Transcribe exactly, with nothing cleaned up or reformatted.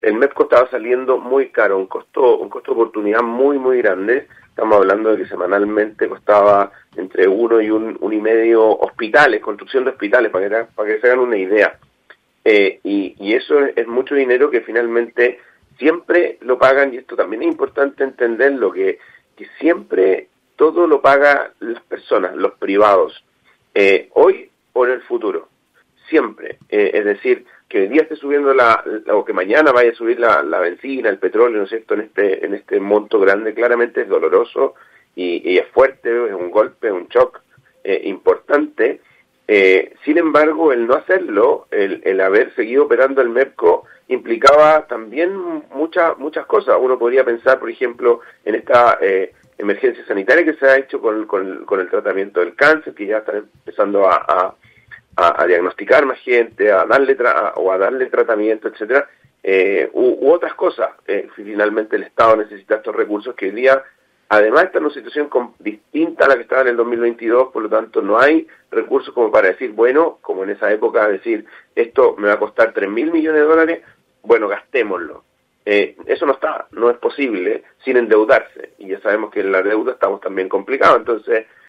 el MEPCO estaba saliendo muy caro, un costo, un costo de oportunidad muy, muy grande. Estamos hablando de que semanalmente costaba entre uno y un, un y medio hospitales, construcción de hospitales, para que, para que se hagan una idea. Eh, y, y eso es, es mucho dinero que finalmente siempre lo pagan, y esto también es importante entenderlo, que, que siempre todo lo pagan las personas, los privados, eh, hoy o en el futuro, siempre. Eh, es decir, que hoy día esté subiendo la, la, o que mañana vaya a subir la, la benzina, el petróleo, ¿no es cierto?, en este, en este monto grande, claramente es doloroso y, y es fuerte, es un golpe, un shock eh, importante. Eh, sin embargo, el no hacerlo, el, el haber seguido operando el MEPCO, implicaba también muchas muchas cosas. Uno podría pensar, por ejemplo, en esta eh, emergencia sanitaria que se ha hecho con, con, con el tratamiento del cáncer, que ya están empezando a, a, a, a diagnosticar más gente, a darle tra o a darle tratamiento, etcétera, eh, u, u otras cosas. Eh, finalmente el Estado necesita estos recursos que hoy día, además, está en una situación con, distinta a la que estaba en el dos mil veintidós, por lo tanto no hay recursos como para decir, bueno, como en esa época, decir, esto me va a costar tres mil millones de dólares, bueno, gastémoslo. Eh, eso no está, no es posible sin endeudarse, y ya sabemos que en la deuda estamos también complicados, entonces